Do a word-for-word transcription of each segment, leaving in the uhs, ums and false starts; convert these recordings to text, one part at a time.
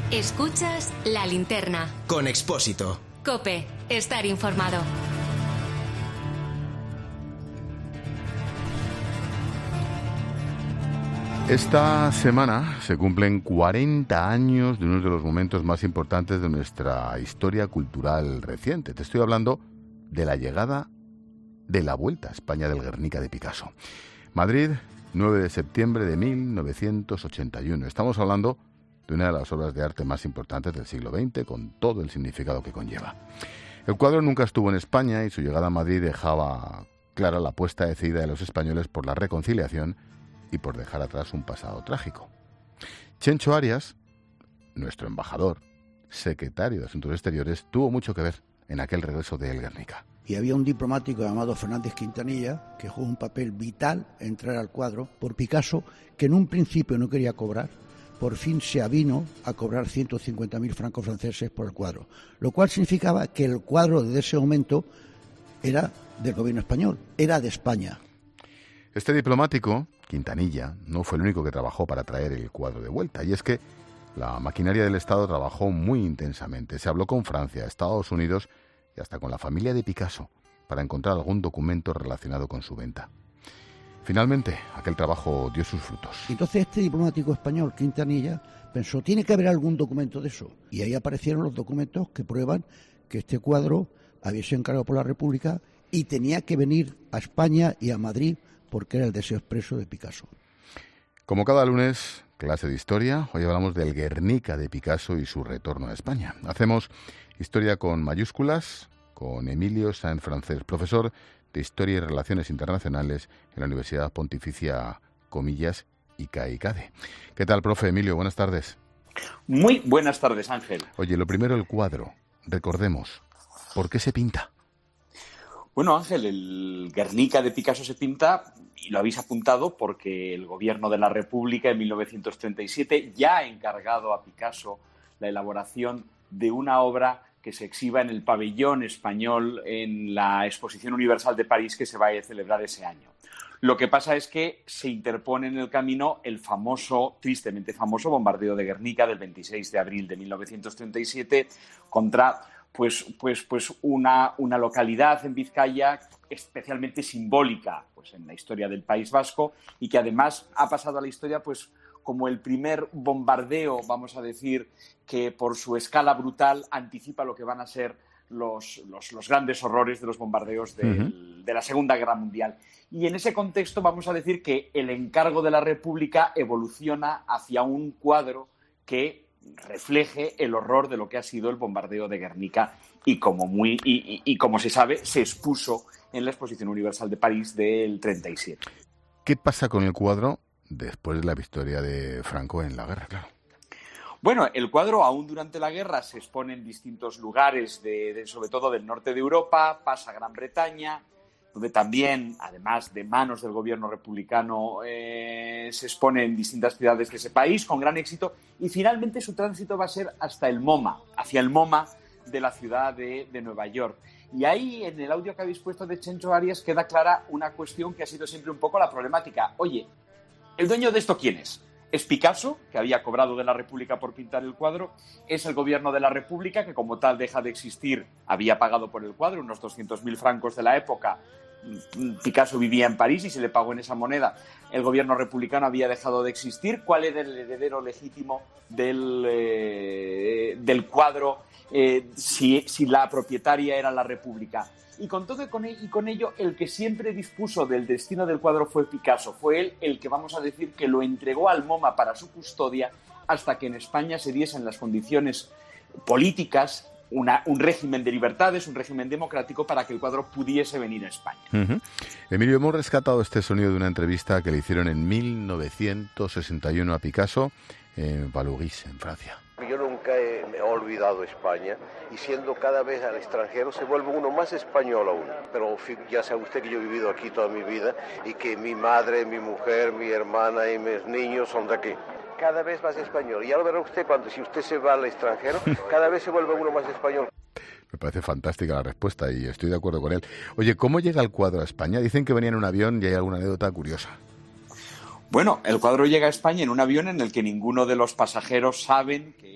Escuchas La Linterna. Con Expósito. COPE. Estar informado. Esta semana se cumplen cuarenta años de uno de los momentos más importantes de nuestra historia cultural reciente. Te estoy hablando de la llegada de la Vuelta a España del Guernica de Picasso. Madrid, nueve de septiembre de mil novecientos ochenta y uno. Estamos hablando de una de las obras de arte más importantes del siglo veinte, con todo el significado que conlleva. El cuadro nunca estuvo en España y su llegada a Madrid dejaba clara la apuesta decidida de los españoles por la reconciliación y por dejar atrás un pasado trágico. Chencho Arias, nuestro embajador, secretario de Asuntos Exteriores, tuvo mucho que ver en aquel regreso de El Guernica. Y había un diplomático llamado Fernández Quintanilla que jugó un papel vital en entrar al cuadro por Picasso, que en un principio no quería cobrar. Por fin se avino a cobrar ciento cincuenta mil francos franceses por el cuadro, lo cual significaba que el cuadro desde ese momento era del gobierno español, era de España. Este diplomático, Quintanilla, no fue el único que trabajó para traer el cuadro de vuelta, y es que la maquinaria del Estado trabajó muy intensamente. Se habló con Francia, Estados Unidos y hasta con la familia de Picasso para encontrar algún documento relacionado con su venta. Finalmente, aquel trabajo dio sus frutos. Entonces este diplomático español, Quintanilla, pensó, tiene que haber algún documento de eso. Y ahí aparecieron los documentos que prueban que este cuadro había sido encargado por la República y tenía que venir a España y a Madrid porque era el deseo expreso de Picasso. Como cada lunes, clase de historia, hoy hablamos del Guernica de Picasso y su retorno a España. Hacemos historia con mayúsculas, con Emilio Sáenz Francés, profesor de Historia y Relaciones Internacionales en la Universidad Pontificia Comillas y CAICADE. ¿Qué tal, profe Emilio? Buenas tardes. Muy buenas tardes, Ángel. Oye, lo primero, el cuadro. Recordemos, ¿por qué se pinta? Bueno, Ángel, el Guernica de Picasso se pinta, y lo habéis apuntado, porque el Gobierno de la República en mil novecientos treinta y siete ya ha encargado a Picasso la elaboración de una obra que se exhiba en el pabellón español en la Exposición Universal de París que se va a celebrar ese año. Lo que pasa es que se interpone en el camino el famoso, tristemente famoso, bombardeo de Guernica del veintiséis de abril de mil novecientos treinta y siete contra pues, pues, pues una, una localidad en Vizcaya especialmente simbólica pues, en la historia del País Vasco y que además ha pasado a la historia pues, como el primer bombardeo, vamos a decir, que por su escala brutal anticipa lo que van a ser los, los, los grandes horrores de los bombardeos del, uh-huh. de la Segunda Guerra Mundial. Y en ese contexto vamos a decir que el encargo de la República evoluciona hacia un cuadro que refleje el horror de lo que ha sido el bombardeo de Guernica y como, muy, y, y, y como se sabe, se expuso en la Exposición Universal de París del treinta y siete. ¿Qué pasa con el cuadro después de la victoria de Franco en la guerra, claro? Bueno, el cuadro aún durante la guerra se expone en distintos lugares, de, de, sobre todo del norte de Europa, pasa a Gran Bretaña, donde también, además de manos del gobierno republicano, eh, se expone en distintas ciudades de ese país con gran éxito y finalmente su tránsito va a ser hasta el MoMA, hacia el MoMA de la ciudad de, de Nueva York. Y ahí, en el audio que habéis puesto de Chencho Arias, queda clara una cuestión que ha sido siempre un poco la problemática. Oye, ¿el dueño de esto quién es? ¿Es Picasso, que había cobrado de la República por pintar el cuadro? ¿Es el gobierno de la República, que como tal deja de existir, había pagado por el cuadro unos doscientos mil francos de la época? Picasso vivía en París y se le pagó en esa moneda. El gobierno republicano había dejado de existir. ¿Cuál era el heredero legítimo del, eh, del cuadro eh, si, si la propietaria era la República? Y con todo y con, y con ello, el que siempre dispuso del destino del cuadro fue Picasso. Fue él el que, vamos a decir, que lo entregó al MoMA para su custodia hasta que en España se diesen las condiciones políticas, una, un régimen de libertades, un régimen democrático para que el cuadro pudiese venir a España. Uh-huh. Emilio, hemos rescatado este sonido de una entrevista que le hicieron en mil novecientos sesenta y uno a Picasso en Valoris, en Francia. Yo nunca he, me he olvidado España y siendo cada vez al extranjero se vuelve uno más español aún. Pero ya sabe usted que yo he vivido aquí toda mi vida y que mi madre, mi mujer, mi hermana y mis niños son de aquí. Cada vez más español. Y ya lo verá usted cuando si usted se va al extranjero, cada vez se vuelve uno más español. Me parece fantástica la respuesta y estoy de acuerdo con él. Oye, ¿cómo llega el cuadro a España? Dicen que venía en un avión y hay alguna anécdota curiosa. Bueno, el cuadro llega a España en un avión en el que ninguno de los pasajeros saben que, que el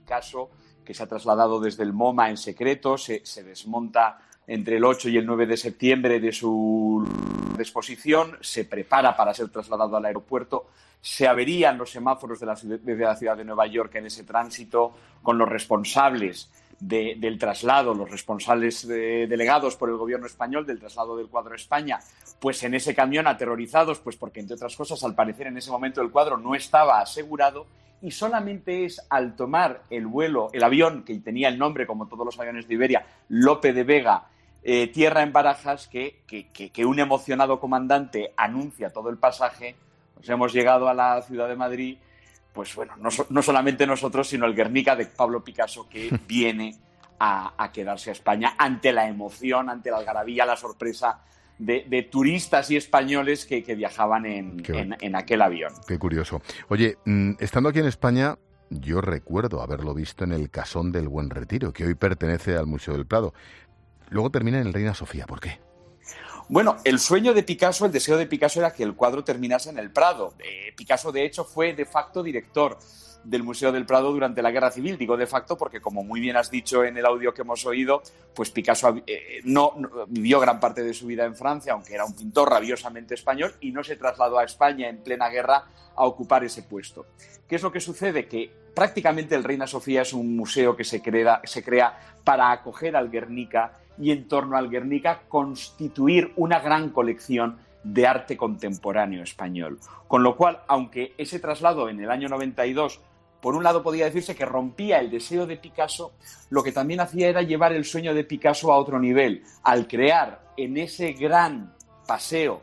Picasso, que se ha trasladado desde el MoMA en secreto, se, se desmonta entre el ocho y el nueve de septiembre de su exposición, se prepara para ser trasladado al aeropuerto, se averían los semáforos de la, de la ciudad de Nueva York en ese tránsito, con los responsables de, del traslado, los responsables de, delegados por el gobierno español del traslado del cuadro a España, pues en ese camión aterrorizados, pues porque entre otras cosas, al parecer en ese momento el cuadro no estaba asegurado, y solamente es al tomar el vuelo, el avión que tenía el nombre, como todos los aviones de Iberia, Lope de Vega, eh, tierra en Barajas, que, que, que, que un emocionado comandante anuncia todo el pasaje. Nos hemos llegado a la ciudad de Madrid, pues bueno, no, no solamente nosotros, sino el Guernica de Pablo Picasso, que viene a, a quedarse a España ante la emoción, ante la algarabía, la sorpresa De, de turistas y españoles que, que viajaban en, en, en aquel avión. Qué curioso. Oye, estando aquí en España, yo recuerdo haberlo visto en el Casón del Buen Retiro, que hoy pertenece al Museo del Prado. Luego termina en el Reina Sofía. ¿Por qué? Bueno, el sueño de Picasso, el deseo de Picasso era que el cuadro terminase en el Prado. Eh, Picasso, de hecho, fue de facto director del Museo del Prado durante la Guerra Civil. Digo de facto porque, como muy bien has dicho en el audio que hemos oído, pues Picasso eh, no, no vivió gran parte de su vida en Francia, aunque era un pintor rabiosamente español, y no se trasladó a España en plena guerra a ocupar ese puesto. ¿Qué es lo que sucede? Que prácticamente el Reina Sofía es un museo que se crea, se crea para acoger al Guernica y, en torno al Guernica, constituir una gran colección de arte contemporáneo español. Con lo cual, aunque ese traslado en el año noventa y dos, por un lado podía decirse que rompía el deseo de Picasso, lo que también hacía era llevar el sueño de Picasso a otro nivel, al crear en ese gran paseo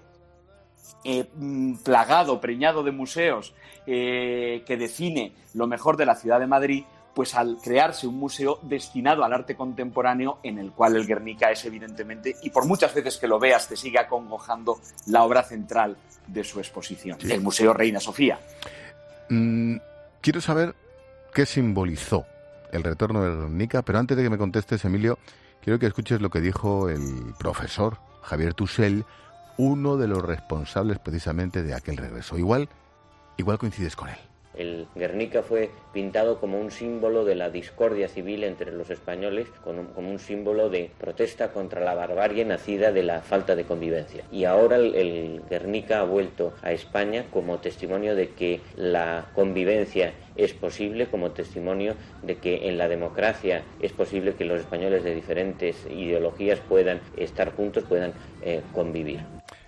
eh, plagado, preñado de museos, eh, que define lo mejor de la ciudad de Madrid, pues al crearse un museo destinado al arte contemporáneo, en el cual el Guernica es evidentemente, y por muchas veces que lo veas te sigue acongojando, la obra central de su exposición, sí. El Museo Reina Sofía. Mm, quiero saber qué simbolizó el retorno del Guernica, pero antes de que me contestes, Emilio, quiero que escuches lo que dijo el profesor Javier Tussell, uno de los responsables precisamente de aquel regreso. Igual, igual coincides con él. El Guernica fue pintado como un símbolo de la discordia civil entre los españoles, como un símbolo de protesta contra la barbarie nacida de la falta de convivencia. Y ahora el, el Guernica ha vuelto a España como testimonio de que la convivencia es posible, como testimonio de que en la democracia es posible que los españoles de diferentes ideologías puedan estar juntos, puedan eh, convivir.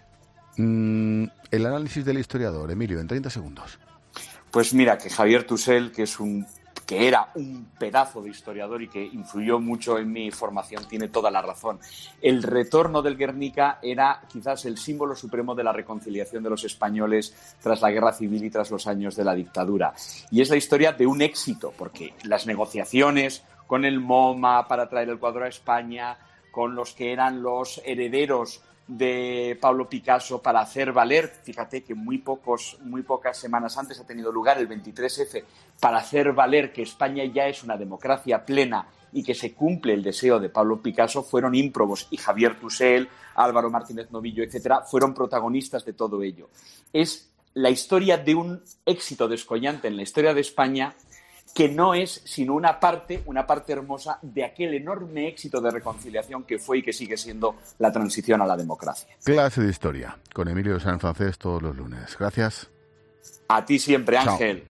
Mm, el análisis del historiador, Emilio, en treinta segundos. Pues mira, que Javier Tussell, que es un que era un pedazo de historiador y que influyó mucho en mi formación, tiene toda la razón. El retorno del Guernica era quizás el símbolo supremo de la reconciliación de los españoles tras la Guerra Civil y tras los años de la dictadura. Y es la historia de un éxito, porque las negociaciones con el MoMA para traer el cuadro a España, con los que eran los herederos de Pablo Picasso para hacer valer, fíjate que muy pocos, muy pocas semanas antes ha tenido lugar el veintitrés efe, para hacer valer que España ya es una democracia plena y que se cumple el deseo de Pablo Picasso, fueron ímprobos, y Javier Tussell, Álvaro Martínez Novillo, etcétera, fueron protagonistas de todo ello. Es la historia de un éxito descollante en la historia de España, que no es sino una parte, una parte hermosa de aquel enorme éxito de reconciliación que fue y que sigue siendo la transición a la democracia. Clase de historia, con Emilio Sanz Francés todos los lunes. Gracias. A ti siempre, Ángel. Chao.